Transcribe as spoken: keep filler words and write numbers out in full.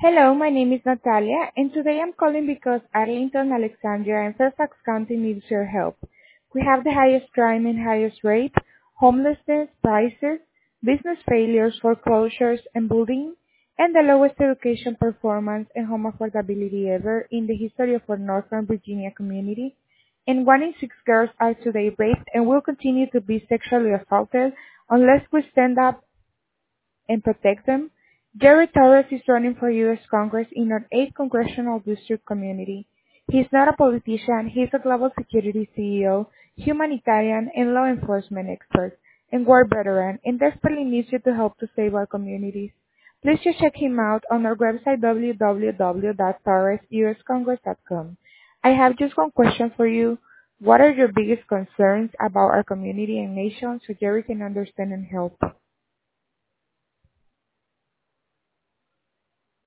Hello, my name is Natalia, and today I'm calling because Arlington, Alexandria, and Fairfax County needs your help. We have the highest crime and highest rate, homelessness, prices, business failures, foreclosures, and bullying, and the lowest education performance and home affordability ever in the history of our Northern Virginia community. And one in six girls are today raped and will continue to be sexually assaulted unless we stand up and protect them. Jerry Torres is running for U S Congress in our eighth Congressional District community. He's not a politician, he's a global security C E O, humanitarian, and law enforcement expert, and war veteran, and desperately needs you to help to save our communities. Please just check him out on our website w w w dot torres u s congress dot com. I have just one question for you. What are your biggest concerns about our community and nation so Jerry can understand and help?